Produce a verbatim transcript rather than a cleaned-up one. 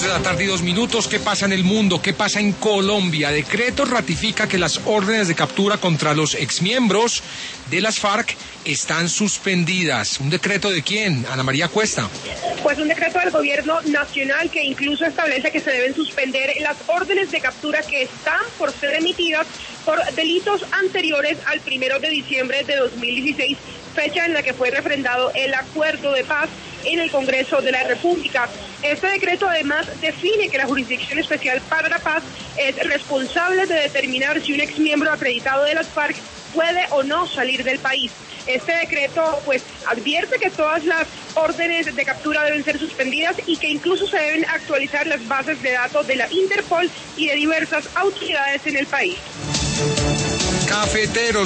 de la tarde y dos minutos. ¿Qué pasa en el mundo? ¿Qué pasa en Colombia? Decreto ratifica que las órdenes de captura contra los exmiembros de las FARC están suspendidas. ¿Un decreto de quién? Ana María Cuesta. Pues un decreto del gobierno nacional que incluso establece que se deben suspender las órdenes de captura que están por ser emitidas por delitos anteriores al primero de diciembre de dos mil dieciséis, fecha en la que fue refrendado el acuerdo de paz en el Congreso de la República. Este decreto además define que la Jurisdicción Especial para la Paz es responsable de determinar si un exmiembro acreditado de las FARC puede o no salir del país. Este decreto pues advierte que todas las órdenes de captura deben ser suspendidas y que incluso se deben actualizar las bases de datos de la Interpol y de diversas autoridades en el país. Cafeteros